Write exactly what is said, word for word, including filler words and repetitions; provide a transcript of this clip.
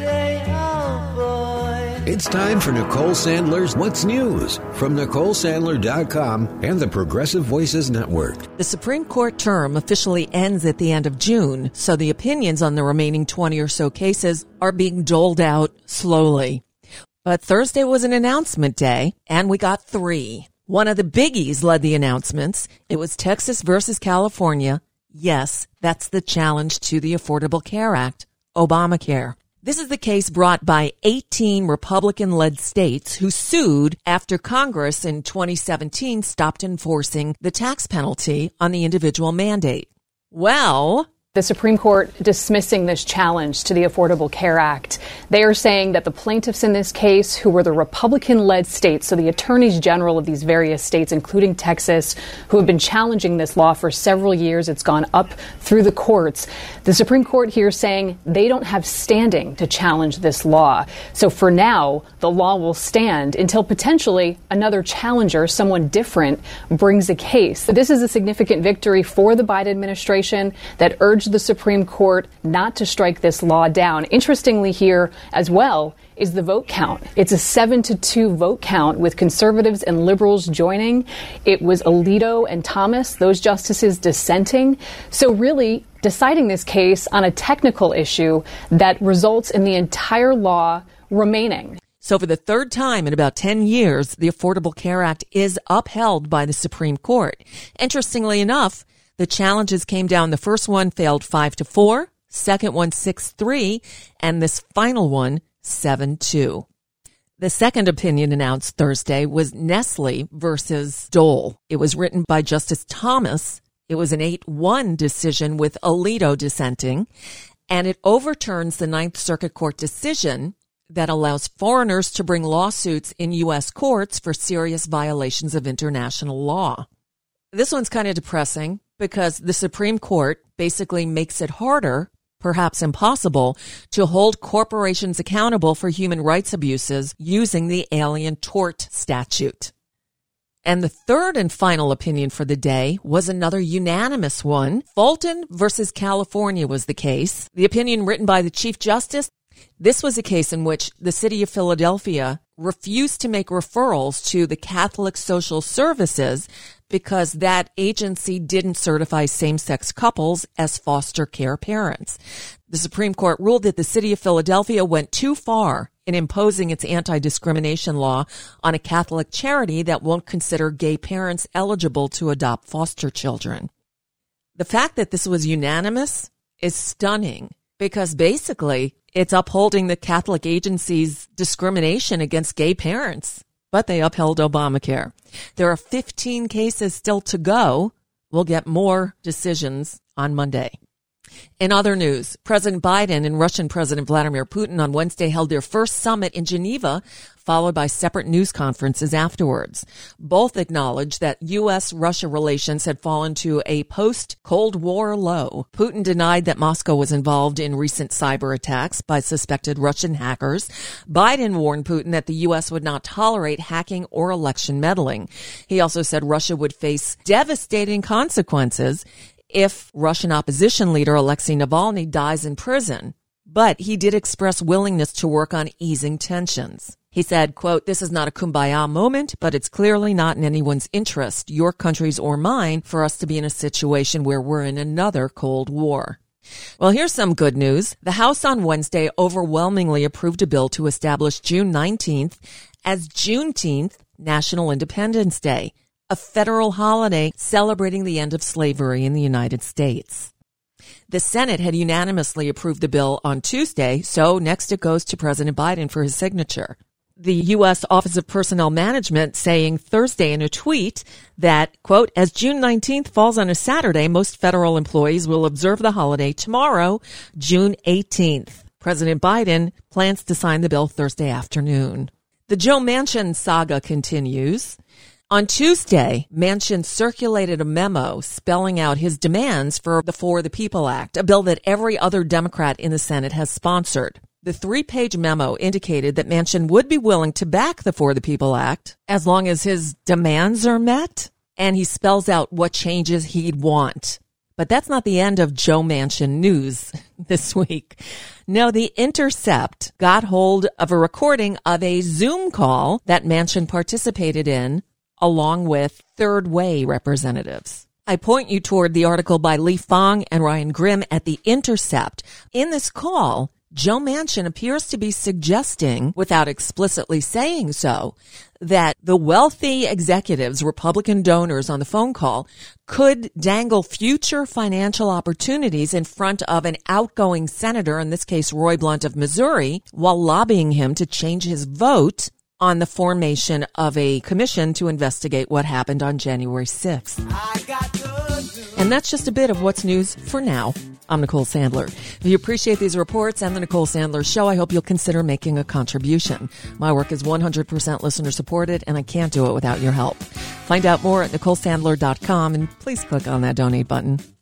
day, oh boy. It's time for Nicole Sandler's What's News from Nicole Sandler dot com and the Progressive Voices Network. The Supreme Court term officially ends at the end of June, so the opinions on the remaining twenty or so cases are being doled out slowly. But Thursday was an announcement day, and we got three. One of the biggies led the announcements. It was Texas versus California. Yes, that's the challenge to the Affordable Care Act, Obamacare. This is the case brought by eighteen Republican-led states who sued after Congress in twenty seventeen stopped enforcing the tax penalty on the individual mandate. Well, the Supreme Court dismissing this challenge to the Affordable Care Act. They are saying that the plaintiffs in this case, who were the Republican-led states, so the attorneys general of these various states, including Texas, who have been challenging this law for several years, it's gone up through the courts. The Supreme Court here saying they don't have standing to challenge this law. So for now, the law will stand until potentially another challenger, someone different, brings a case. So this is a significant victory for the Biden administration that urged the Supreme Court not to strike this law down. Interestingly here as well is the vote count. It's a seven to two vote count with conservatives and liberals joining. It was Alito and Thomas, those justices, dissenting. So really deciding this case on a technical issue that results in the entire law remaining. So for the third time in about ten years, the Affordable Care Act is upheld by the Supreme Court. Interestingly enough, the challenges came down. The first one failed five to four, second one six three, and this final one seven two. The second opinion announced Thursday was Nestle versus Dole. It was written by Justice Thomas. It was an eight one decision with Alito dissenting, and it overturns the Ninth Circuit Court decision that allows foreigners to bring lawsuits in U S courts for serious violations of international law. This one's kind of depressing because the Supreme Court basically makes it harder, perhaps impossible, to hold corporations accountable for human rights abuses using the Alien Tort Statute. And the third and final opinion for the day was another unanimous one. Fulton versus California was the case. The opinion written by the Chief Justice. This was a case in which the city of Philadelphia refused to make referrals to the Catholic Social Services because that agency didn't certify same-sex couples as foster care parents. The Supreme Court ruled that the city of Philadelphia went too far in imposing its anti-discrimination law on a Catholic charity that won't consider gay parents eligible to adopt foster children. The fact that this was unanimous is stunning because basically it's upholding the Catholic agency's discrimination against gay parents. But they upheld Obamacare. There are fifteen cases still to go. We'll get more decisions on Monday. In other news, President Biden and Russian President Vladimir Putin on Wednesday held their first summit in Geneva, followed by separate news conferences afterwards. Both acknowledged that U S Russia relations had fallen to a post-Cold War low. Putin denied that Moscow was involved in recent cyber attacks by suspected Russian hackers. Biden warned Putin that the U S would not tolerate hacking or election meddling. He also said Russia would face devastating consequences if Russian opposition leader Alexei Navalny dies in prison. But he did express willingness to work on easing tensions. He said, quote, "This is not a kumbaya moment, but it's clearly not in anyone's interest, your country's or mine, for us to be in a situation where we're in another Cold War." Well, here's some good news. The House on Wednesday overwhelmingly approved a bill to establish June nineteenth as Juneteenth, National Independence Day, a federal holiday celebrating the end of slavery in the United States. The Senate had unanimously approved the bill on Tuesday, so next it goes to President Biden for his signature. The U S Office of Personnel Management saying Thursday in a tweet that, quote, "As June nineteenth falls on a Saturday, most federal employees will observe the holiday tomorrow, June eighteenth. President Biden plans to sign the bill Thursday afternoon." The Joe Manchin saga continues. On Tuesday, Manchin circulated a memo spelling out his demands for the For the People Act, a bill that every other Democrat in the Senate has sponsored. The three-page memo indicated that Manchin would be willing to back the For the People Act as long as his demands are met, and he spells out what changes he'd want. But that's not the end of Joe Manchin news this week. No, The Intercept got hold of a recording of a Zoom call that Manchin participated in along with Third Way representatives. I point you toward the article by Lee Fong and Ryan Grimm at The Intercept. In this call, Joe Manchin appears to be suggesting, without explicitly saying so, that the wealthy executives, Republican donors on the phone call, could dangle future financial opportunities in front of an outgoing senator, in this case Roy Blunt of Missouri, while lobbying him to change his vote on the formation of a commission to investigate what happened on January sixth. And that's just a bit of what's news for now. I'm Nicole Sandler. If you appreciate these reports and the Nicole Sandler Show, I hope you'll consider making a contribution. My work is one hundred percent listener supported, and I can't do it without your help. Find out more at Nicole Sandler dot com, and please click on that donate button.